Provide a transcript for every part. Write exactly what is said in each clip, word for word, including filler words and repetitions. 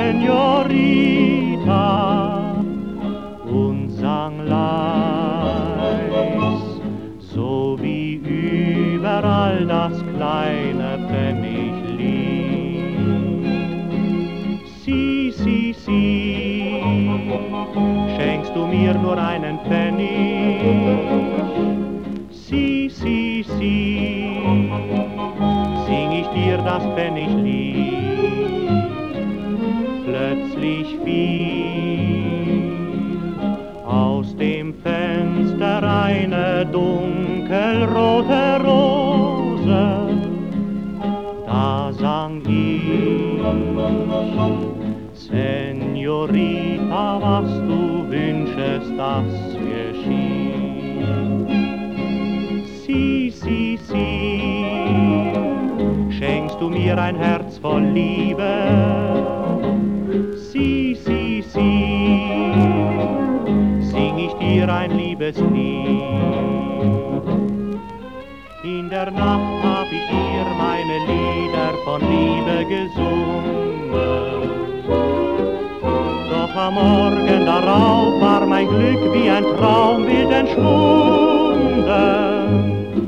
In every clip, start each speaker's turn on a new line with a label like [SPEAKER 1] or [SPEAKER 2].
[SPEAKER 1] Senorita, und sang leis, so wie überall das kleine Pfenniglied. Si, si, si, schenkst du mir nur einen Pfennig? Si, si, si, sing ich dir das Pfenniglied. Plötzlich fiel aus dem Fenster eine dunkelrote Rose. Da sang ich, Senorita, was du wünschest, das geschieht. Si, si, si, schenkst du mir ein Herz voll Liebe? Si, si, si, sing ich dir ein Liebeslied. In der Nacht hab ich ihr meine Lieder von Liebe gesungen. Doch am Morgen darauf war mein Glück wie ein Traumbild entschwunden.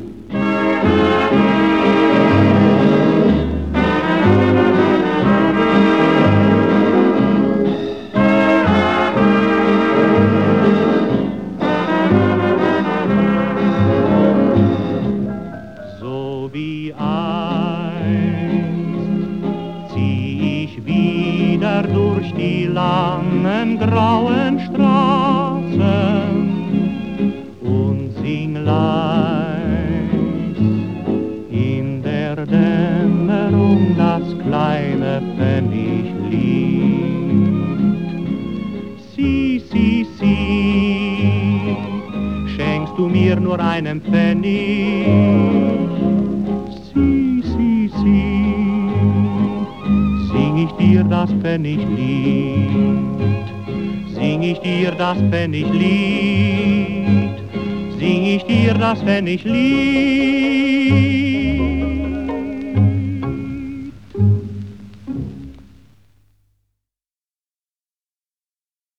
[SPEAKER 1] So wie einst zieh ich wieder durch die langen grauen Straßen und sing leis in der Dämmerung das kleine Pfenniglied. Si, si, si, schenkst du mir nur einen Pfennig? Si, si, si, sing ich dir das Pfenniglied. Sing ich dir das Pfenniglied. Sing ich dir das Pfenniglied.